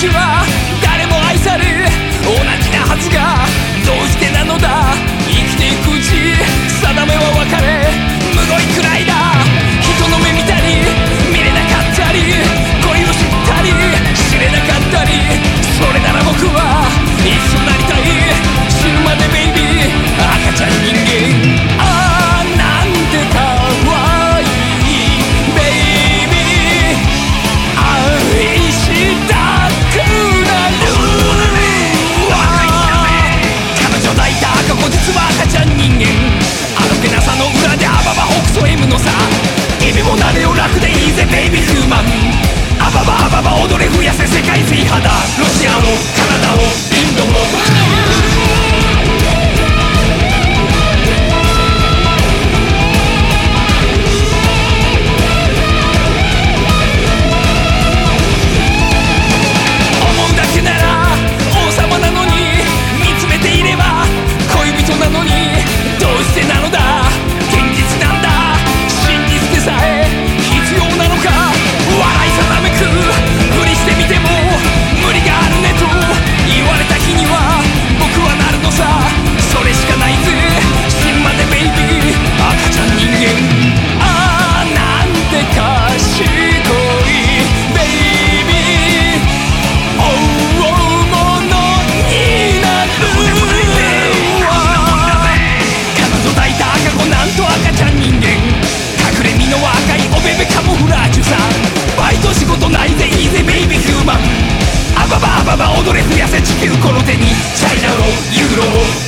時は誰も愛され同じなはずがどうしてなのだ。生きていくうち定めは分かれむごいくらいだ。人の目見たり見れなかったり恋を知ったり知れなかったり、それなら僕は一緒になりたい。死ぬまでベイビー赤ちゃん人間。ああなんてかわいいベイビー愛したくなる。彼女抱いた赤子実は赤ちゃん人間。あどけなさの裏でアババ北斎 M のさ。君もなれよ楽でいいぜベイビーヒューマン。アババアババ踊れ増やせ世界水肌。ロシアもカナダもインドも思うだけなら王様なのに見つめていれば恋人なのにどうしてなのだ。現実なんだ真実でさえ必要なのか。笑いさざめくふりしてみても無理があるねと言われた日には僕はなるのさ。それしかないぜ死ぬまでベイビー赤ちゃん人間。ああなんて賢いベイビー大物になる。彼女抱いた赤子なんと赤ちゃん人間。隠れ身の赤いおべべカモフラージュさ。バイト仕事ないぜいいぜベイビーヒューマン。アババアババ踊れ増やせ地球この手にチャイナをユーロを